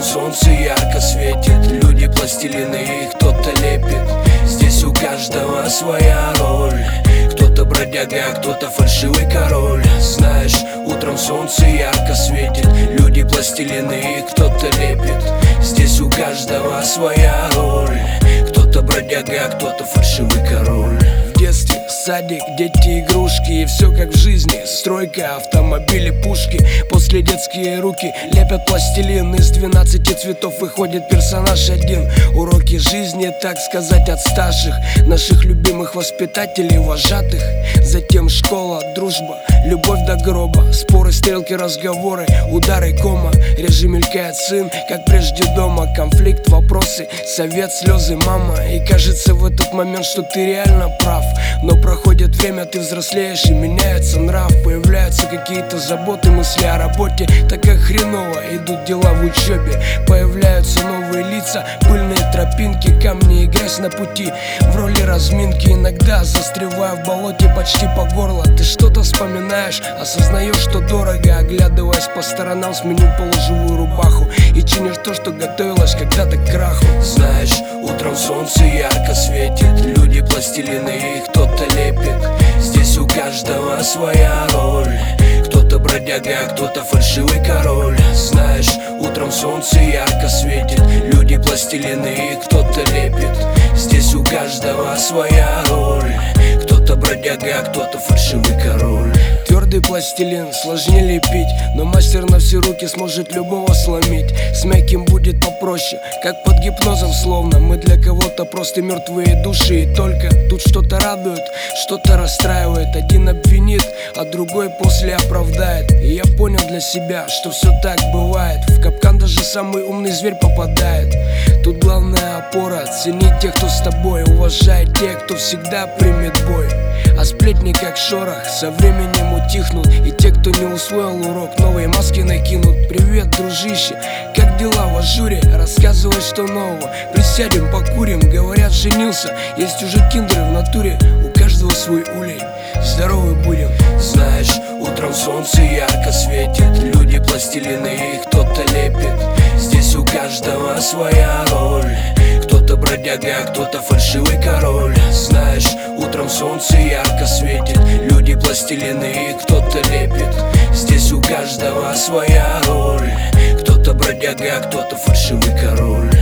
Утром солнце ярко светит, люди пластилины, их кто-то лепит. Здесь у каждого своя роль. Кто-то бродяга, а кто-то фальшивый король. Знаешь, утром солнце ярко светит, люди пластилины, их кто-то лепит. Здесь у каждого своя роль. Кто-то бродяга, а кто-то фальшивый король. В детстве садик, дети, игрушки, и все как в жизни. Стройка, автомобили, пушки. После детские руки лепят пластилин. Из 12 цветов выходит персонаж один. Уроки жизни, так сказать, от старших, наших любимых воспитателей, вожатых. Затем школа, дружба, любовь до гроба. Споры, стрелки, разговоры, удары, кома. Реже мелькает сын, как прежде дома. Конфликт, вопросы, совет, слезы, мама. И кажется в этот момент, что ты реально прав. Но проходит время, ты взрослеешь и меняется нрав. Появляются какие-то заботы, мысли о работе. Так как хреново идут дела в учебе. Появляются новые лица, пыльные тропинки, камни и грязь на пути. В роли разминки иногда застреваю в болоте почти по горло. Ты что-то вспоминаешь, осознаешь, что дорого. Оглядываясь по сторонам, сменил полуживую рубаху и чинишь то, что готовилось когда-то к краху. Знаешь, утром солнце ярко светит, люди пластилины, их кто-то лепит. Здесь у каждого своя роль. Кто-то бродяга, а кто-то фальшивый король. Знаешь, утром солнце ярко светит, люди пластилины, их кто-то лепит. Здесь у каждого своя роль. Кто-то бродяга, а кто-то фальшивый король. Твердый пластилин сложнее лепить, но мастер на все руки сможет любого сломить. С мягким будет попроще, как под гипнозом словно. Мы для кого-то просто мертвые души, и только тут что-то радует, что-то расстраивает. Один обвинит, а другой после оправдает. И я понял для себя, что все так бывает. В капкан даже самый умный зверь попадает. Тут главная опора, ценить тех, кто с тобой, уважай тех, кто всегда примет бой. А сплетни как шорох со временем утихнут, и те, кто не усвоил урок, новые маски накинут. Привет, дружище, как дела в ажуре? Рассказывай, что нового. Присядем, покурим, говорят, женился. Есть уже киндеры в натуре, у каждого свой улей. Здоровы будем. Знаешь, утром солнце ярко светит, люди пластилины, их кто-то лепит. Здесь у каждого своя роль. Кто-то бродяга, а кто-то фальшивый король. Знаешь, утром солнце ярко светит, люди пластилины, их кто-то лепит. Здесь у каждого своя роль. Кто-то бродяга, а кто-то фальшивый король.